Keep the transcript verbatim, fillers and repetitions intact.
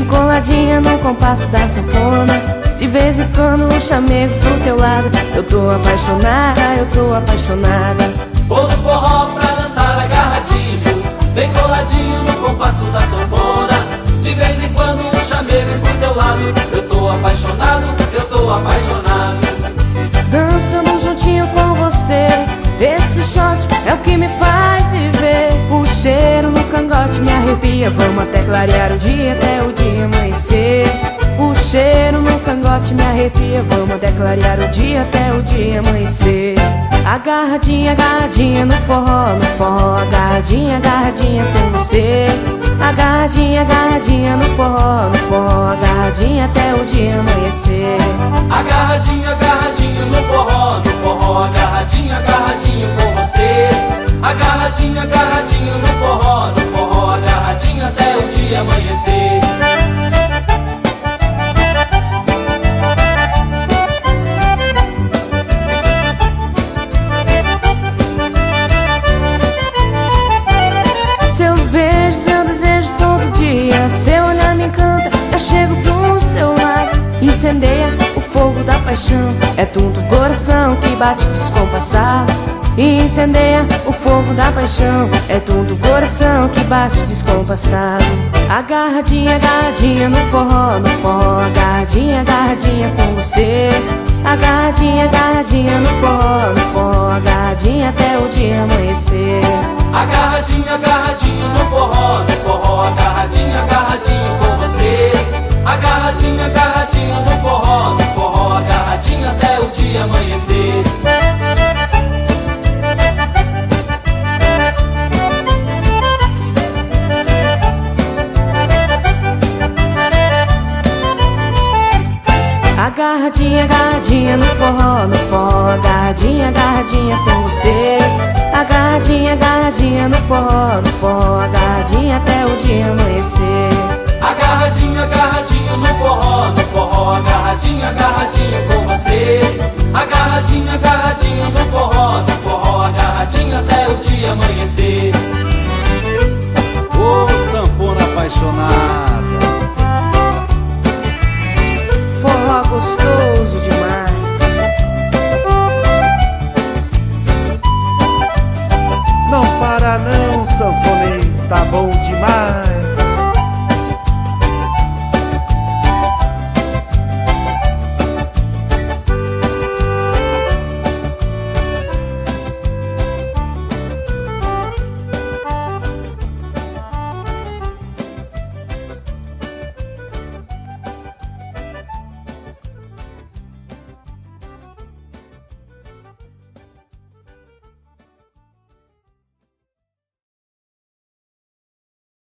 encoladinha no compasso da sanfona. De vez em quando um chamego pro teu lado. Eu tô apaixonada, eu tô apaixonada. Vou no forró pra dançar agarradinho, bem coladinho no compasso da sanfona. De vez em quando um chamego pro teu lado. Eu tô apaixonado, eu tô apaixonado. Dançando juntinho com você, esse shot é o que me faz viver. O cheiro no cangote me arrepia. Vamos até clarear o dia, até o dia amanhecer. O cheiro no cangote me arrepia. Vamos até clarear o dia, até o dia amanhecer. Agarradinha, agarradinha no forró, no forró. Agarradinha, agarradinha com você. Agarradinha, agarradinha no forró, no forró. Agarradinha até o dia amanhecer. Agarradinho, agarradinho no forró, no forró. Agarradinho, agarradinho com você. Agarradinho, agarradinho no forró, no forró. Agarradinho até o dia amanhecer. Seus beijos eu desejo todo dia. Seu olhar me encanta, eu chego pro seu lado. Incendeia o fogo da paixão. É tanto coração que bate descompassado. Incendeia o fogo da paixão. É tanto coração que bate descompassado. Agarradinha, agarradinha no forró, no forró. Agarradinha, agarradinha com você. Agarradinha, agarradinha no forró, no forró. Agarradinha até o dia amanhecer. Agarradinho, agarradinho no forró, no forró. Agarradinho, agarradinho com você. Agarradinho, agarradinho no forró, no forró. Agarradinho até o dia amanhecer. Agarradinha, agarradinha no forró, no forró. Agarradinha, agarradinha com você. Agarradinha, agarradinha no forró, no forró. Agarradinha até o dia amanhecer.